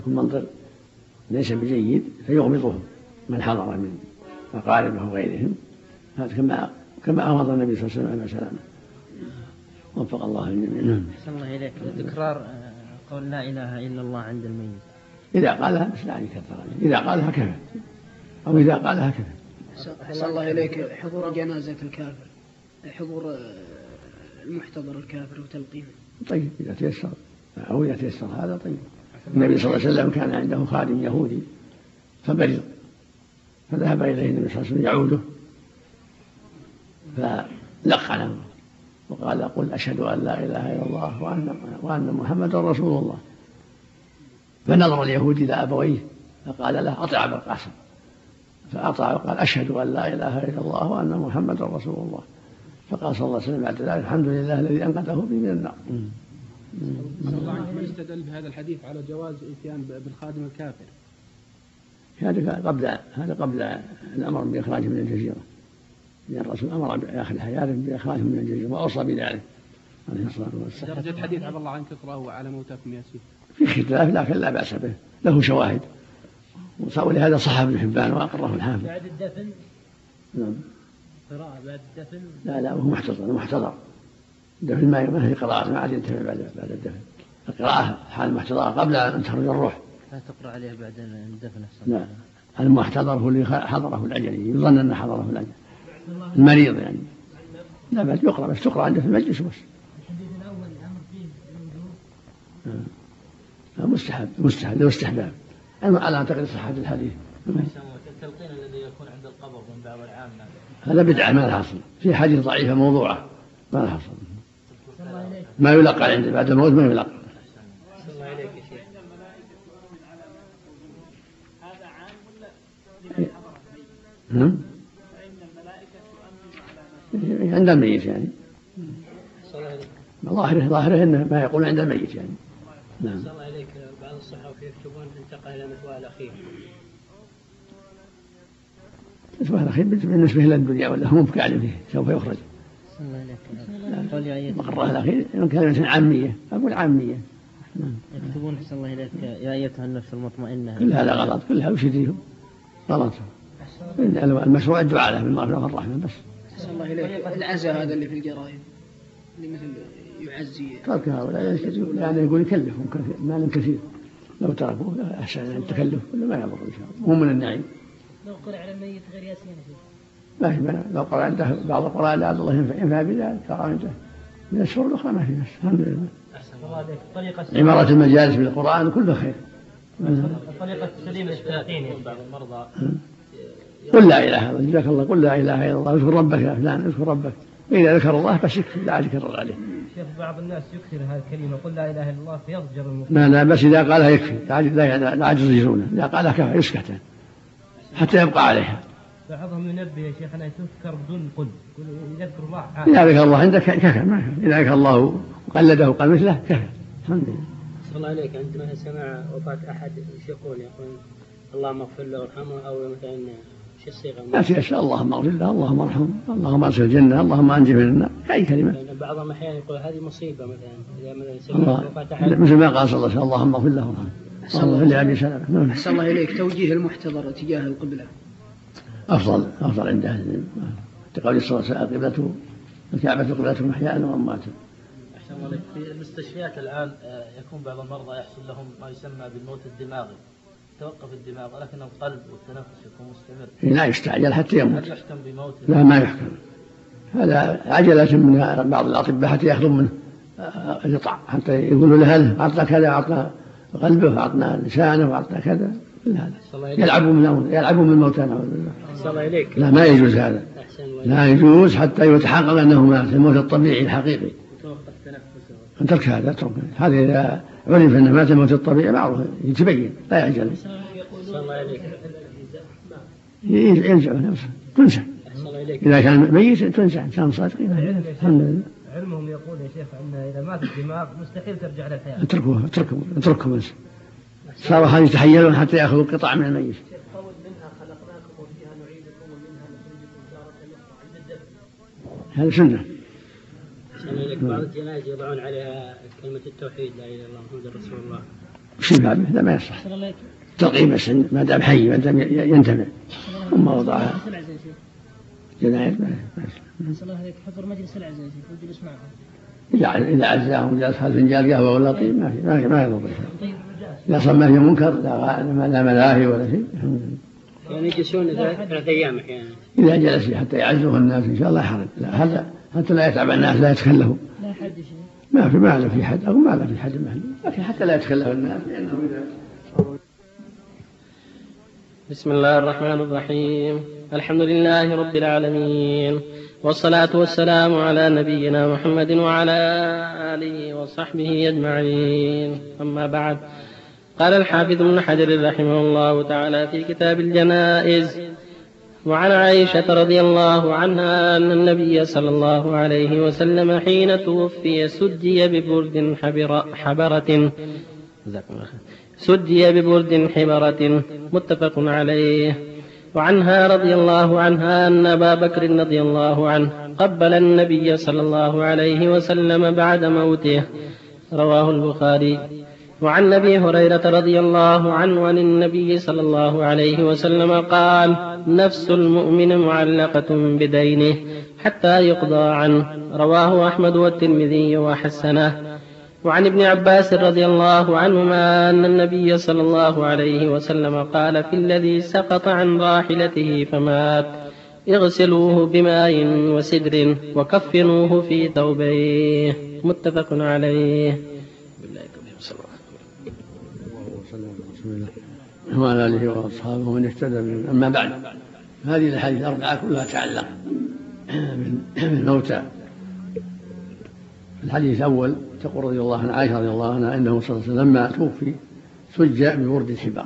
المنظر ليس بجيد فيغمضه من حضر من أقاربه وغيرهم، هذا كما أمض النبي صلى الله عليه وسلم. وفق الله الجميع. أحسن الله إليك. تكرار قول لا إله إلا الله عند الميت إذا قالها بس لا يكثر، إذا قالها كفى، أو إذا قالها كفى. أحسن الله إليك. حضور جنازة الكافر، حضور المحتضر الكافر وتلقينه طيب إذا تيسر، أو إذا تيسر هذا طيب. النبي صلى الله عليه وسلم كان عنده خادم يهودي فمرض، فذهب إليه النبي صلى الله عليه وسلم يعوده، فلقنه وقال قل أشهد أن لا إله إلا الله وأن محمدا رسول الله. فنظر اليهودي إلى أبويه فقال له أطع أبا القاسم، فأطاع وقال أشهد أن لا إله إلا الله وأن محمدا رسول الله. فقال صلى الله عليه وسلم بعد ذلك الحمد لله الذي أنقذه بي من النار. من استدل بهذا الحديث على جواز الاتيان بالخادم الكافر؟ هذا قبل الأمر بإخراجه من الجزيرة، لأن الرسول أمر بآخر حياته بإخراجه من الجزيرة وأوصى بذلك عليه الصلاة والسلام. درجة حديث عفى الله عنك تقرأه على موتاكم ياسين في خلاف لكن لا بأس به، له شواهد، ولهذا صححه ابن حبان وأقره الحافظ. بعد الدفن؟ نعم. قراءة بعد الدفن؟ لا وهو محتضر. الدفن ما هي قراءة، ما عاد ينتهي بعد الدفن. القراءة حال محتضرة قبل أن تخرج الروح. لا تقرأ عليه بعد الدفن. لا، المحتضر هو اللي حضره الأجل، يظن أنه حضره الأجل، المريض يعني. لا بس يقرأ، بس تقرأ عنده في المجلس بس. الحديث الأول الأمر فيه مستحب له استحباب. أنا على أعتقد صحة الحديث. التلقين الذي يكون عند القبر من بعض العامة هذا بدعة ما لها أصل، في حديث ضعيفة موضوعة ما لها أصل. ما يلقى عند بعد الموت ما يلقى. الله عليك يا شيخ. هذا عام ولا نعم. عند الميت يعني. ظاهره إنه ما يقول عند الميت يعني. نعم. الله عليك. بعض الصحابة يكتبون انتقل إلى مثواه الأخير. مثواه الأخير بالنسبة إلى الدنيا ولا هم قاعد فيه سوف يخرج. مقره الأخير كلمة عامية، أقول عامية. يكتبون حسن الله إليك يا أيتها النفس المطمئنة. كل هذا غلط، كل هذا وشديه غلط. المشروع الدعاء له بالمغفرة والرحمة بس. حسن الله إليك. العزاء هذا اللي في الجرائم اللي مثل يعزي ترك هؤلاء يعني يقول يكلفهم مال كثير، لو تركوه أحسن من التكلف ولا ما يضر إن شاء الله، مو من النعيم. لو قرأ على الميت غير ياسين ما في، لو قرأ عنده بعض القرآن لعل الله ينفع بذلك، قرأ عنده من السور الأخرى ما في بس. الحمد لله. عمارة المجالس بالقرآن كله خير. الطريقة السليمة للتلقين بعض المرضى. قل لا إله إلا الله، جزاك الله، قل لا إله إلا الله، اذكر ربك يا فلان، اذكر ربك، إذا ذكر الله بس يكفي، لا عاد يكرر عليه. شيخ بعض الناس يكثر هذه الكلمة قل لا إله إلا الله فيضجر المخ. لا بس إذا قالها يكفي، لا عاد يزيدونه، إذا قالها كفى يسكت حتى يبقى عليها. بعضهم ينبه يا شيخ أنها تذكر بدون قل يذكر الله. إذا ذكر الله عندك كفى، إذا ذكر الله وقلده وقال مثله كفى. الحمد لله. صلى الله عليك. عندما سمع وفاة أحد يقول اللهم اغفر له وارحمه، أو مثلا شو الصيغة؟ نفس أشياء، اللهم اغفر له، اللهم ارحمه، اللهم ارسل الجنة، اللهم أنجه من النار، أي كلمة. بعضهم أحيانا يقول هذه مصيبة مثلا، إذا مثلا سمع وفاة أحد مثل ما قال صلى الله عليه وسلم اللهم اغفر له وارحمه. اللهم اغفر لأبي سلمة. أحسن الله إليك. توجيه المحتضر تجاه القبلة أفضل عند أهل العلم، تقول صلى الله عليه وسلم قبلته الكعبة قبلته أحياء وأمواتا. أحسن الله إليك. في المستشفيات الآن يكون بعض المرضى يحصل لهم ما يسمى بالموت الدماغي، توقف الدماغ ولكن القلب والتنفس يكون مستمر. لا يستعجل حتى يموت. هل يحكم بموته؟ لا ما يحكم، هذا عجلة من بعض الأطباء حتى يأخذوا منه قطع، حتى يقولوا له هل أعطنا كذا، أعطنا قلبه، أعطنا لسانه، أعطنا كذا، كل هذا يلعبوا من الموتى. نعوذ بالله. لا ما يجوز هذا، لا يجوز حتى يتحقق أنه مات الموت الطبيعي الحقيقي. ترك هذا، هذا إذا علم أنه مات الموت الطبيعي معروف يتبين، لا يعجل. يرجع نفسه تنسى، إذا كان ميت تنسى، إنسان صادق. الحمد لله. علمهم يقول يا شيخ أن إذا مات الدماغ مستحيل ترجع للحياة. اتركوا بس، صاروا هذه يتحيلون حتى يأخذوا قطع من الميت. قول منها خلقناكم وفيها نعيدكم ومنها نخرجكم تارة أخرى عند الدفن. هذا سنة. بعض الجنائز يضعون عليها كلمة التوحيد لا إله إلا الله محمد رسول الله. يشفع به هذا ما يصح. تلقيه بس ما دام حي ما دام ينتفع. ثم وضعها جنائز ما يصح. الله عليك حضور مجلس العزاء وجلس معهم. إذا عزاهم جالس هذا فنجان قهوة ولا طيب ما يضر. إذا صار ما في منكر لا ملاهي ولا شيء. يعني يجلسون 3 أيام أحيانا. إذا جلس حتى يعزوه الناس إن شاء الله حرج. لا هذا حتى لا يتعب الناس لا يتخلفوا. لا حد شيء. ما له في حد أو ما له في حد مهل لكن حتى لا يتخلف الناس لأنه إذا. بسم الله الرحمن الرحيم. الحمد لله رب العالمين، والصلاة والسلام على نبينا محمد وعلى آله وصحبه أجمعين. أما بعد، قال الحافظ ابن حجر رحمه الله تعالى في كتاب الجنائز: وعن عائشة رضي الله عنها أن النبي صلى الله عليه وسلم حين توفي سجي ببرد حبرة متفق عليه. وعنها رضي الله عنها أن أبا بكر رضي الله عنه قبل النبي صلى الله عليه وسلم بعد موته، رواه البخاري. وعن أبي هريرة رضي الله عنه عن النبي صلى الله عليه وسلم قال: نفس المؤمن معلقة بدينه حتى يقضى عنه، رواه أحمد والترمذي وحسنه. وعن ابن عباس رضي الله عنهما أن النبي صلى الله عليه وسلم قال في الذي سقط عن راحلته فمات: اغسلوه بماء وسدر وكفنوه في ثوبيه، متفق عليه. وعلى آله وأصحابه ومن اهتدى بهم. أما بعد، هذه الأحاديث الأربعة كلها تعلق بالموتى. الحديث الأول تقول رضي الله عنها عائشة رضي الله عنها أنه صلى الله عليه وسلم لما توفي سجى بورد الحبارة،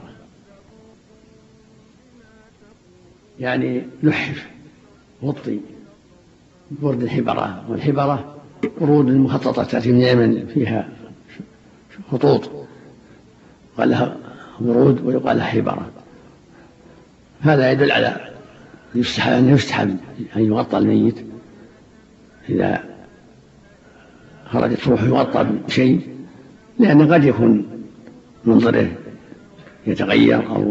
يعني لحف غطي بورد الحبرة. والحبرة ورود مخططة تأتي من اليمن فيها خطوط، قال لها ورود ويقال لها حبرة. هذا يدل على أن يستحب أن يغطى الميت إذا خرجت روحه يغطى بشيء، لأن قد يكون منظره يتغير أو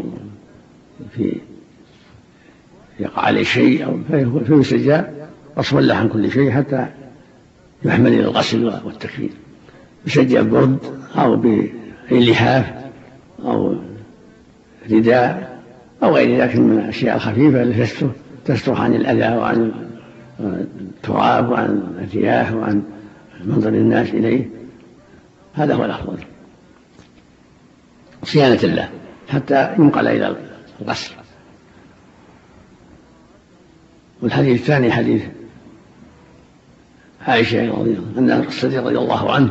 يقع عليه شيء أو فيستجى أصول عن كل شيء حتى يحمل إلى الغسل والتكفين. يسجى ببرد أو بلحاف أو رداء أو غير ذلك من الأشياء الخفيفة التي تستر عن الأذى وعن التراب وعن الرياح وعن منظر الناس إليه. هذا هو الأفضل، صيانة الله حتى ينقل إلى الغسل. والحديث الثاني حديث عائشة رضي الله عنها أن الصديق رضي الله عنه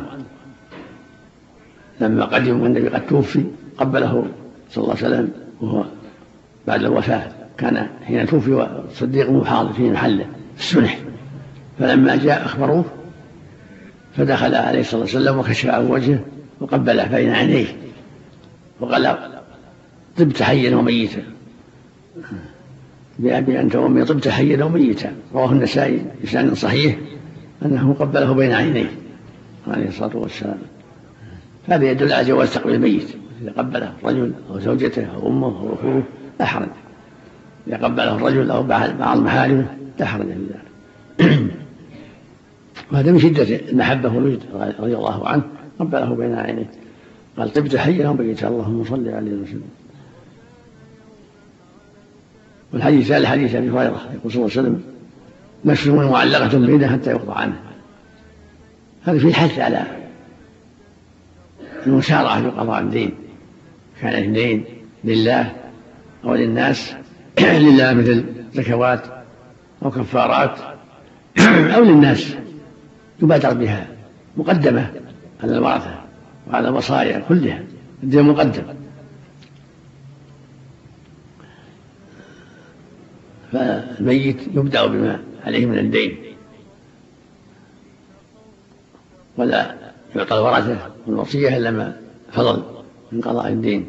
لما قدم والنبي قد توفي قبله صلى الله عليه وسلم وهو بعد الوفاة. كان حين توفي والصديق محاضر في محله السنح، فلما جاء أخبروه فدخل عليه صلى الله عليه وسلم وكشف عن وجهه وقبله بين عينيه وقال: طبت حيا وميتا، بأبي أنت وأمي طبت حيا وميتا. رواه النسائي بسند صحيح أنه قبله بين عينيه عليه الصلاة والسلام. هذا يدل على جواز تقبيل الميت، إذا قبله رجل أو زوجته أو أمه أو أخوه لا حرج، إذا قبله الرجل أو بعض محارمه لا حرج في ذلك. وهذا من شدة المحبة والوجد رضي الله عنه، قبله بين عينيه قال: طبت حيا وميتا اللهم صل عليه وسلم. والحديث الثالث حديث أبي هريرة يقول صلى الله عليه وسلم: نفس معلقة بيده حتى يقضى عنه. هذا فيه الحث على المسارعة في قضاء الدين، كان الدين لله أو للناس لله مثل زكوات أو كفارات أو للناس يبادر بها مقدمة على الورثة وعلى الوصايا كلها، الدين مقدم. فالميت يبدأ بما عليه من الدين، ولا يعطى الورثة والوصية إلا ما فضل من قضاء الدين.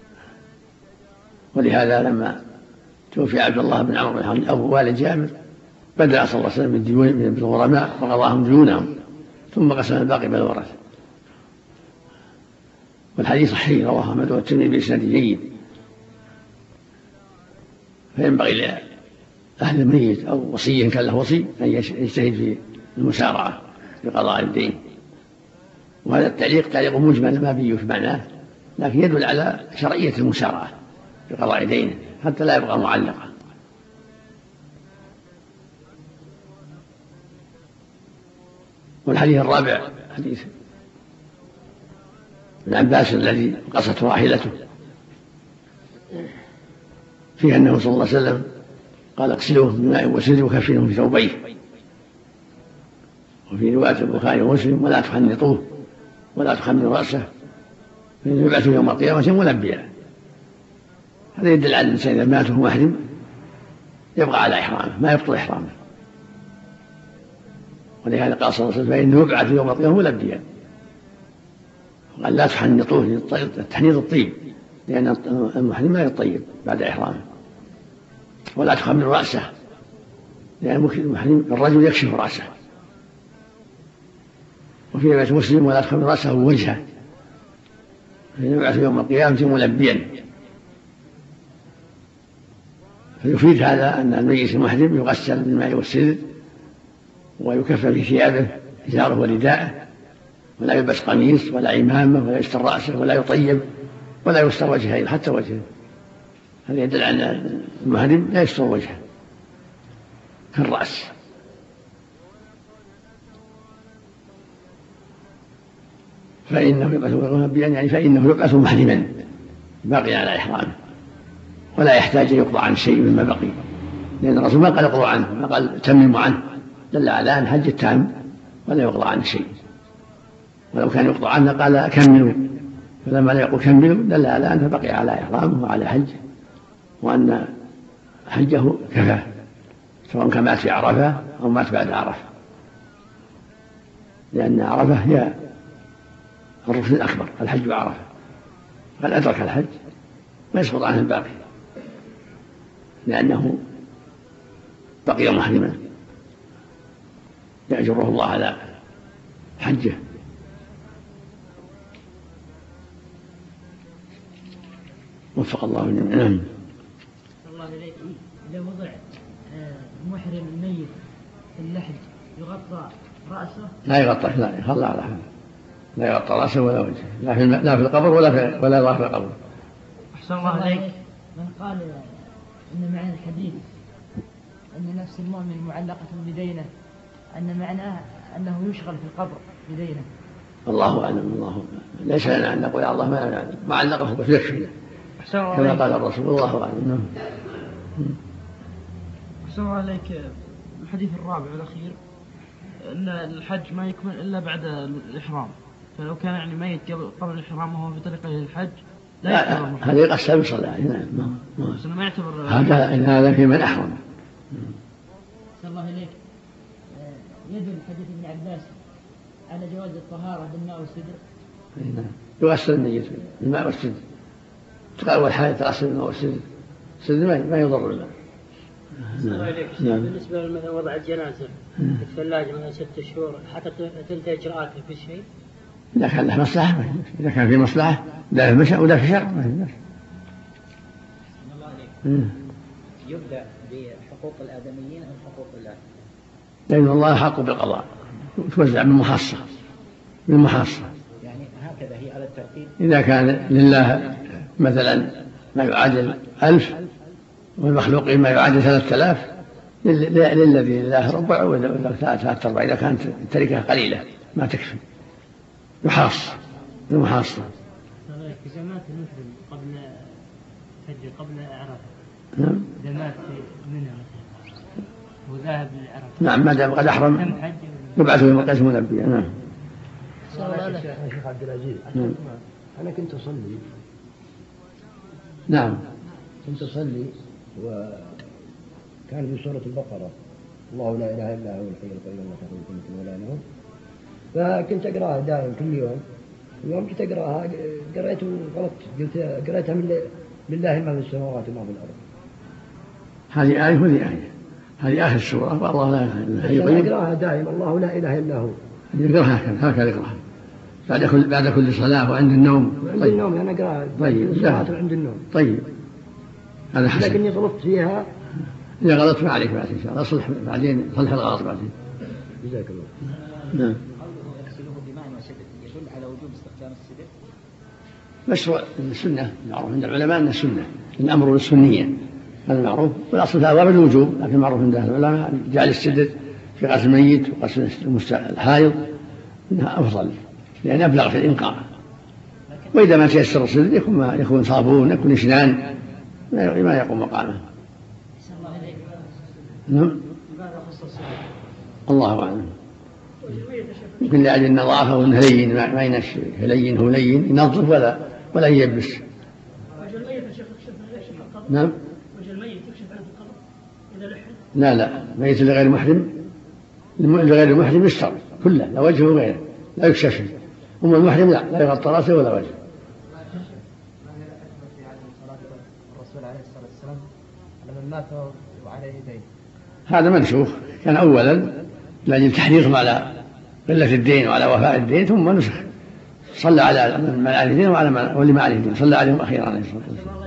ولهذا لما توفي عبد الله بن عمرو بن الحارث أبو والد جابر بدأ صلى الله عليه وسلم بالغرماء وقضاهم ديونهم ثم قسم الباقي بالورثة. والحديث صحيح رواه أحمد والترمذي بإسناد جيد. فينبغي لأهل الميت أو وصي كان له وصي أن يجتهد في المسارعة بقضاء الدين. وهذا التعليق تعليق مجمل ما فيه في معناه، لكن يدل على شرعية المسارعة بقضاء دينه حتى لا يبقى معلقا. والحديث الرابع حديث ابن عباس الذي قصت راحلته فيه أنه صلى الله عليه وسلم قال اغسلوه بماء وسدر وكفنوه في ثوبيه. وفي رواية البخاري ومسلم ولا تحنطوه ولا تخمروا رأسه فإنه يبعث يوم القيامة ملبيا. هذا يدل على الإنسان إذا مات وهو محرم يبقى على إحرامه ما يبطل إحرامه. ولهذا قال صلى الله عليه وسلم فإنه يبعث يوم القيامة ملبيا. وقال لا تحنطوه التحنيط الطيب لأن المحرم لا يطيب بعد إحرامه. ولا تخمروا رأسه لأن المحرم الرجل يكشف رأسه. وفي رواية مسلم ولا تخمر رأسه ووجهه فيبعث يوم القيامة ملبيا. فيفيد هذا أن الميت المحرم يغسل بالماء والسدر ويكفى في ثيابه إزاره ورداءه ولا يلبس قميص ولا عمامة ولا يستر رأسه ولا يطيب ولا يستر وجهه حتى وجهه. هذا يدل على أن المحرم لا يستر وجهه كالرأس. فإنه يبعث ملبيا يعني فإنه يبعث محرما باقي على إحرامه ولا يحتاج أن يقضى عن شيء مما بقي، لأن الرسول ما قال اقضوا عنه ما قال تمموا عنه، دل على أن حج التام ولا يقضى عن شيء. ولو كان يقضى عنه قال كملوا، فلما لا يقول كملوا دل على أنه بقي على إحرامه وعلى حجه وأن حجه كفاه سواء كان مات في عرفة أو مات بعد عرفة، لأن عرفة هي الركن الأكبر الحج بعرفة، قد أدرك الحج ما يسقط عنه الباقي لأنه بقي محرما يأجره الله على حجه. وفق الله جميعا. الله إليك إذا وضع محرم الميت في اللحد يغطى رأسه؟ لا يغطى، لا يخلى على حاله، لا يغطى رأسه ولا وجهه، لا في القبر ولا ظاهر القبر. أحسن الله عليك. من قال أن معنى الحديث أن نفس المؤمن معلقة بدينه أن معناه أنه يشغل في القبر بدينه؟ الله أعلم. الله ليس لنا أن نقول الله ما علقه بس يكفي كما قال الرسول. الله أعلم. أحسن الله عليك. الحديث الرابع والأخير أن الحج ما يكمل إلا بعد الإحرام، فلو كان يعني ميت قبل الإحرام وهو في طريقه للحج لا يعتبر محرم. هذا يقسم بصلاة. نعم ما يعتبر هذا في من أحرم. أحسن الله إليك. يدل حديث ابن عباس على جواز الطهارة بالماء والسدر. يغسل الميت بالماء والسدر. قال والحائط تغسل بالماء والسدر، السدر ما يضر الماء. بالنسبة لمثلا وضع الجنازة في الثلاجة مثلا 6 شهور حتى تنتهي إجراءاته في شيء؟ إذا كان له مصلحة، إذا كان في مصلحة لا في مشاء ولا في شر ما في الله. يبدأ بحقوق الآدميين أم حقوق الله؟ لأن الله حق بالقضاء توزع بالمحاصة يعني هكذا هي على الترتيب. إذا كان لله مثلا ما يعادل 1000 والمخلوقين ما يعادل 3000 للذي لله ربع ولا 3/4 إذا كانت التركة قليلة ما تكفي يحاص بالمحاصة. إذا مات المسلم قبل حج قبل عرفة، نعم، إذا مات منها مثلا وذهب لعرفة، نعم، ما دام قد أحرم يبعث يوم القيامة ملبيا. نعم. شيخ عبد العزيز، أنا كنت أصلي. نعم. كنت أصلي وكان في سورة البقرة الله لا إله إلا هو الحي القيوم لا تأخذه سنة ولا نوم، فكنت أقرأها دائما كل يوم. اليوم كنت أقرأها قرأت غلط، قلت قرأتها من لله ما في السماوات وما في الأرض. هذه آية وهذه آية، هذه آخر السورة والله لا إله إلا هو. أقرأها دائما الله لا إله إلا هو. يقرأها هكذا يقرأها بعد كل صلاة وعند النوم. عند النوم أنا أقرأ. طيب الصلاة عند النوم. طيب هذا حسن. لكني غلطت فيها. إذا غلطت ما عليك بعد إن شاء الله صلح بعدين، صلح الغلط بعدين. جزاك الله. نعم. يغسله بماء وسدر يدل على وجوب استخدام السدر. مشروع السنة معروف عند العلماء أن السنة الأمر للسنية، هذا معروف، والأصل في الأبواب الوجوب، لكن معروف عند العلماء جعل السدر في غسل الميت وغسل الحائض إنها أفضل لأن أبلغ في الإنقاء. وإذا ما تيسر السدر يكون صابون، يكون إشنان ما يقوم مقامه. نعم. الله أعلم. يمكن لأجل النظافة وأنه لين ما ينشف، لين هو لين ينظف ولا ييبس. وجه الميت يا شيخ يكشف القبر. نعم. وجه الميت يكشف عنه القبر إذا لحد. لا ميت لغير محرم، لغير المحرم يستر كله، لا وجهه وغيره لا يكشف. أما المحرم لا يغطى رأسه ولا وجهه. الرسول عليه الصلاة والسلام لمن مات وعلى يديه. هذا منسوخ، كان أولا لأجل تحريصهم على قلة الدين وعلى وفاء الدين، ثم نسخ صلى على من عليه الدين وعلى واللي ما عليه الدين، صلى عليهم أخيرا عليه الصلاة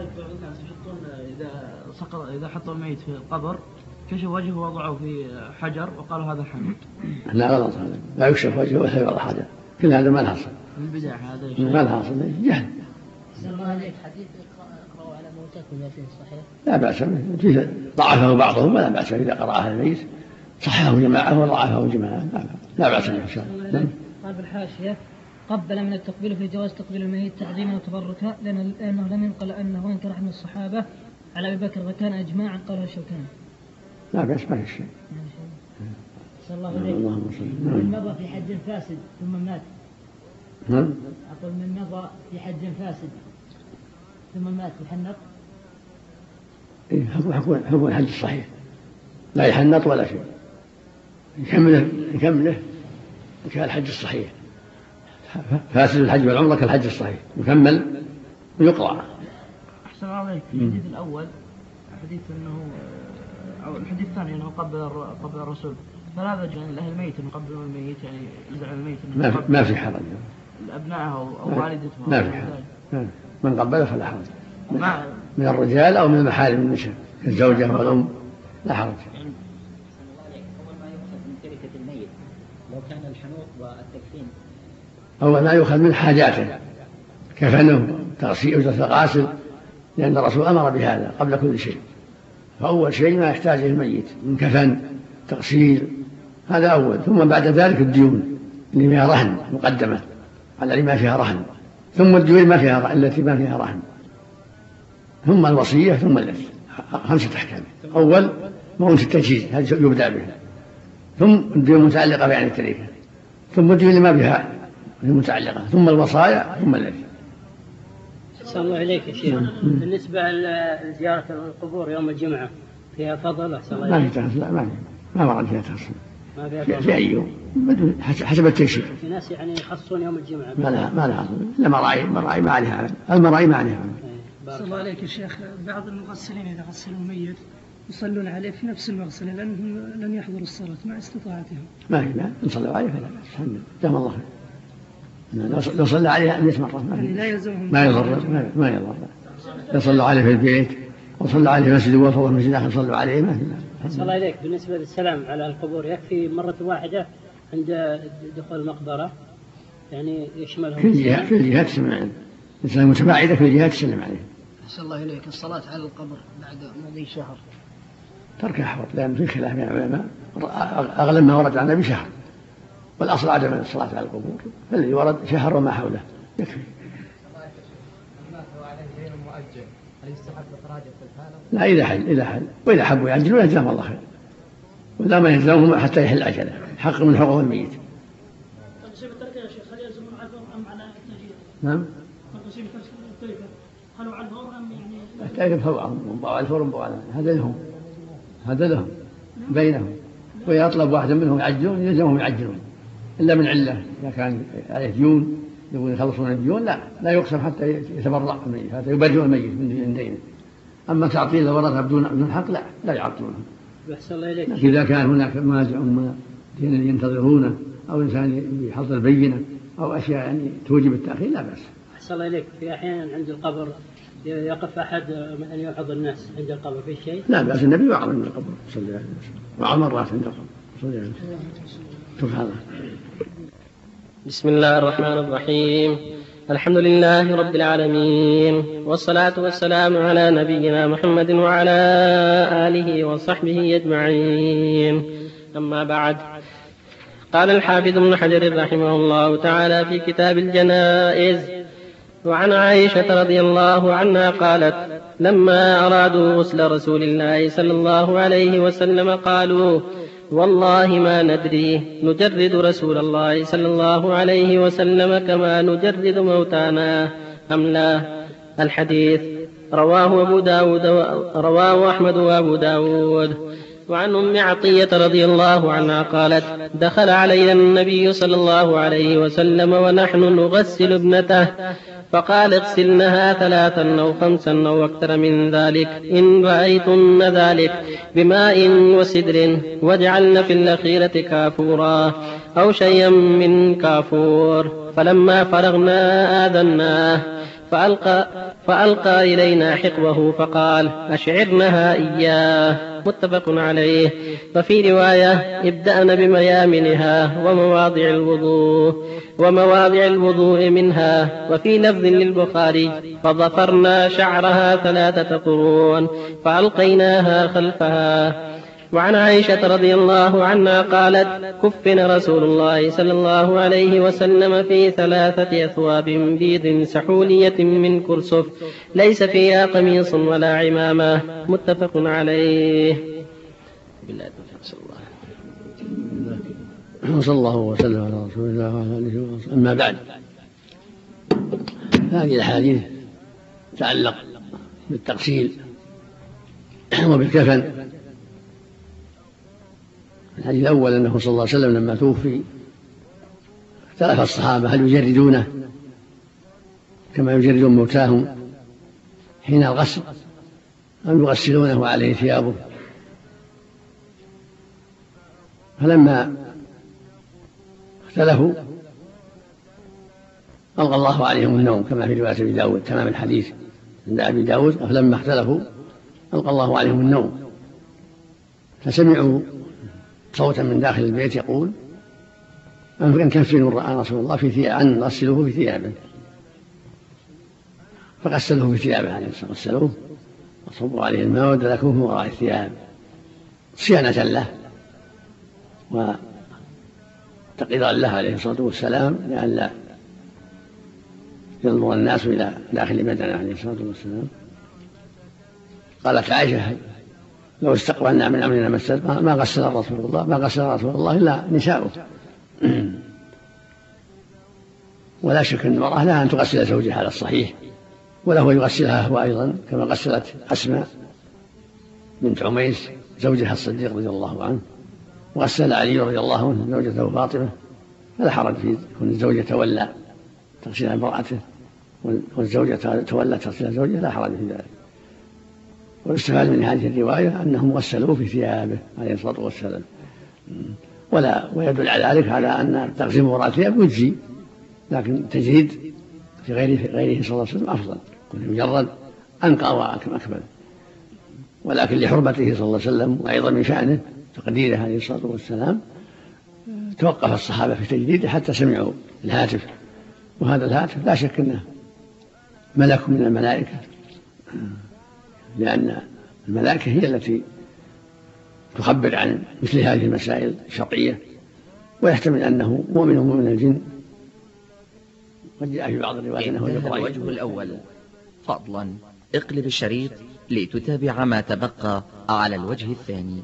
والسلام. إذا حطوا الميت في القبر كشف وجهه ووضعه في حجر وقالوا هذا حمد. لا غلط، هذا لا يكشف وجهه ولا يوضع حجر، كل هذا ما الحصل من البدع هذا ما الحصل جهل. حديث اقرأوا على موتاكم يا فيه صحيح؟ لا بأس به، ضعفه بعضهم ولا بأس إذا قرأها الميت، صححه جماعة وضعفه جماعة لا بأس إن شاء الله. قال بالحاشية قبل من التقبيل في جواز تقبيل الميت تعظيما وتبركا، لأنه لم ينقل أنه انكر عن الصحابة على أبي بكر وكان إجماعا قاله الشوكاني. لا بأس ما في شيء. صلى الله عليه وسلم. من مضى في حج فاسد ثم مات. أقول من مضى في حج فاسد ثم مات يحنط. إيه حكم الحج الصحيح لا يحنط ولا شيء، يكمله كان الحج الصحيح. فاسد الحج والعمرة كالحج الصحيح يكمل ويقرأ. أحسن عليك. الحديث الأول حديث أنه أو الحديث الثاني أنه قبل الرسول، فلا بد يعني الأهل الميت أن يقبلون الميت، يعني يزعل الميت ما في حرج. أبنائه أو والدته ما في حرج، من قبله فلا حرج من الرجال أو من المحارم النساء كالزوجة والأم لا حرج. يعني أول ما يؤخذ من تركة الميت لو كان الحنوط والتكفين، أول ما يؤخذ من حاجاته كفنه تغسيل غاسل، لأن الرسول أمر بهذا قبل كل شيء. فأول شيء ما يحتاجه الميت من كفن تغسيل، هذا أول، ثم بعد ذلك الديون اللي فيها رهن مقدمة على اللي ما فيها رهن، ثم الديون التي ما فيها رهن، ثم الوصية، ثم الإرث. 5 أحكام. أول مؤونة التجهيز هذا يبدأ به، ثم الديون المتعلقة بعين التركة، ثم الديون اللي ما بها المتعلقة، ثم الوصايا، ثم الإرث. صلى الله عليك يا شيخ. بالنسبة لزيارة القبور يوم الجمعة فيها فضل؟ ما في تفصيل، ما ورد فيها تفصيل. في أي يوم حسب التيسير. في ناس يعني يخصون يوم الجمعة. ما لها إلا مراعي ما عليها، المراعي ما عليها. صلى الله عليك يا شيخ. بعض المغسلين إذا غسلوا الميت يصلون عليه في نفس المغسلة لأنهم لن يحضروا الصلاة مع استطاعتهم. ما إن صلوا عليه فلا بأس، جزاهم الله خير. لو صلى عليها 100 مرة ما يضر، ما يضر. لو صلوا عليه في البيت وصلى عليه مسجد وفضل مسجد آخر صلوا عليه ما في. صلى الله عليك. بالنسبة للسلام على القبور يكفي مرة واحدة عند دخول المقبرة، يعني يشملهم في الجهات تسلم، الإنسان متباعدة في الجهات تسلم عليه. أحسن الله إليك. الصلاة على القبر بعد مضي شهر ترك أحوط، لأن في خلاف بين العلماء، أغلب ما ورد عن النبي شهر، والأصل عدم الصلاة على القبور، فالذي ورد شهر وما حوله يكفي. لا إذا حل وإذا حبوا يعجلون يجزاهم الله خير، ولا ما يلزمهم حتى يحل أجله، حق من حقوق الميت. تقسيم التركة يا شيخ هل يلزم على الفور أم على التأجيل؟ نعم. تقسيم التركة هل على الفور أم يعني؟ التركة فوقهم، على الفور هذا لهم بينهم، ويطلب واحد منهم يعجلون يلزمهم يعجلون، إلا من علة إذا كان عليه ديون يقول يخلصون الديون لا يقسم حتى يتبرع الميت، حتى يبرئ الميت من دينه. أما تعطيل الورثة بدون حق لا يعطونه. إذا كان هناك مانع دين ينتظرونه أو إنسان يحضر بينة أو أشياء يعني توجب التأخير لا بأس. أحسن الله إليك، في أحيان عند القبر يقف أحد من أن يوعظ الناس عند القبر في شيء؟ لا بأس، النبي وعظ عند القبر صلى الله عليه وسلم، وعظ مرات عند القبر صلى الله عليه وسلم. سبحان الله. بسم الله الرحمن الرحيم. الحمد لله رب العالمين، والصلاة والسلام على نبينا محمد وعلى آله وصحبه أجمعين. أما بعد، قال الحافظ ابن حجر رحمه الله تعالى في كتاب الجنائز: وعن عائشة رضي الله عنها قالت: لما أرادوا غسل رسول الله صلى الله عليه وسلم قالوا: والله ما ندري نجرد رسول الله صلى الله عليه وسلم كما نجرد موتانا أم لا. الحديث رواه أحمد وأبو داود. وعن أم عطية رضي الله عنها قالت: دخل علينا النبي صلى الله عليه وسلم ونحن نغسل ابنته، فقال: اغسلنها 3 أو 5 أو أكثر من ذلك إن رأيتن ذلك بماء وسدر، واجعلن في الأخيرة كافورا أو شيئا من كافور. فلما فرغنا آذناه فألقى إلينا حقبه فقال: أشعرنها إياه. متفق عليه. وفي رواية: ابدأنا بميامنها ومواضع الوضوء منها. وفي لفظ للبخاري: فضفرنا شعرها 3 قرون فألقيناها خلفها. وعن عائشة رضي الله عنها قالت: كفن رسول الله صلى الله عليه وسلم في 3 أثواب بيض سحولية من كرسف ليس فيها قميص ولا عمامة. متفق عليه. صلى الله وسلم على رسول الله وعلى آله وصحبه. أما بعد، هذه الأحاديث تتعلق بالتغسيل وبالكفن. الحديث الأول أنه صلى الله عليه وسلم لما توفي اختلف الصحابة هل يجردونه كما يجردون موتاهم حين الغسل أم يغسلونه عليه ثيابه. فلما اختلفوا ألقى الله عليهم النوم كما في رواية أبي داود، تمام الحديث عند أبي داود: فلما اختلفوا ألقى الله عليهم النوم، فسمعوا صوتا من داخل البيت يقول: أن كفنوا رسول الله في ثيابه، أن غسلوه في ثيابه. فغسلوه في ثيابه عليه الصلاة والسلام، غسلوه وصبوا عليه الماء ودلكوه من وراء الثياب صيانة له وتقديرا له عليه الصلاة والسلام، لئلا ينظر الناس إلى داخل بدنه عليه الصلاة والسلام. قالت عائشة: لو استقبلنا من أمرنا ما غسل رسول الله إلا نساؤه. ولا شك أن المرأة لها أن تغسل زوجها على الصحيح، وله يغسلها هو أيضا كما غسلت أسماء بنت عميس زوجها الصديق رضي الله عنه، وغسل علي رضي الله عنه زوجته فاطمة. فلا حرج في كون الزوجة تولى تغسيل امرأته والزوجة تولى تغسيل زوجها، لا حرج في ذلك. والاستفاد من هذه الرواية أنهم غسلوه في ثيابه عليه الصلاة والسلام. ويدل على ذلك على أن تغسيل وراء الثياب يجزي، لكن تجريد في غيره صلى الله عليه وسلم أفضل، كل مجرد أنقى وأكمل. ولكن لحرمته صلى الله عليه وسلم وأيضا من شأنه تقديره عليه الصلاة والسلام توقف الصحابة في تجديده حتى سمعوا الهاتف. وهذا الهاتف لا شك أنه ملك من الملائكة، لأن الملائكة هي التي تخبر عن مثل هذه المسائل الشرعية، ويحتمل أنه مؤمن من الجن. قد جاء في بعض الروايات أنه الوجه الأول. فضلا اقلب الشريط لتتابع ما تبقى على الوجه الثاني.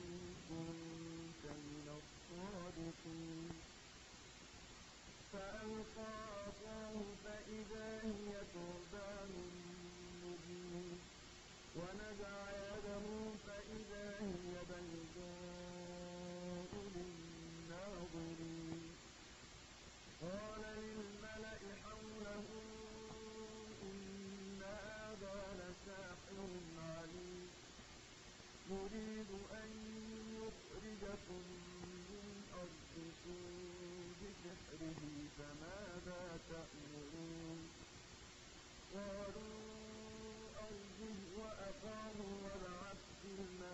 فأنزل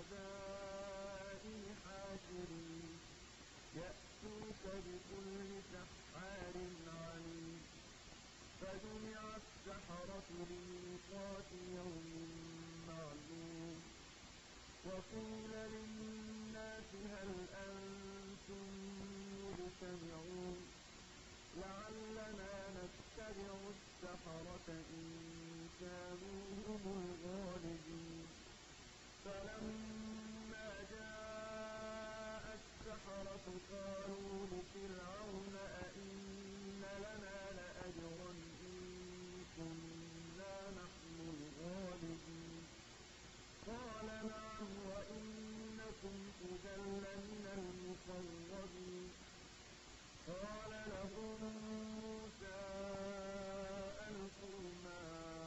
المدائن حاشرين يأتوك بكل سحار عليم فجمع السحرة لميقات يوم معلوم وقيل للناس هل أنتم مجتمعون لعلنا نتبع السحرة إن كانوا هم الغالبين فلما جاء السحرة قالوا لفرعون أئن لنا لأجرا إن كنا نحن الغالبين قال نعم وإنكم إذا لمن المقربين قال لهم موسى ألقوا ما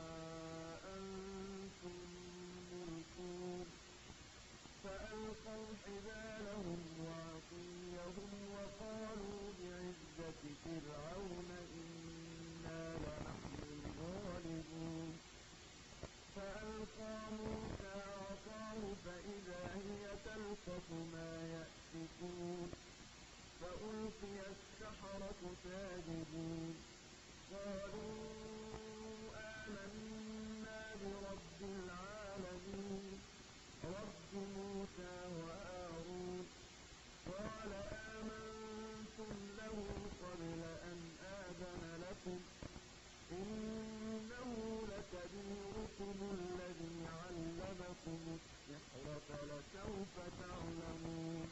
أنتم ملقون فألقوا حبالهم وعصيهم وقالوا بعزة فرعون إنا لنحن الغالبون فألقى موسى عصاه فإذا هي تلقف ما يأفكون فألقي السحرة ساجدين قالوا آمنا برب العالمين رب موسى وهارون قال آمنتم له قبل أن آذن لكم إنه لكبيركم الذي علمكم السحر فلسوف تعلمون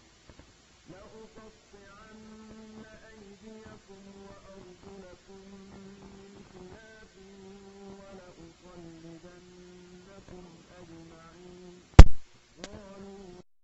لأقطعن أيديكم وأرجلكم من خلاف ولأصلبنكم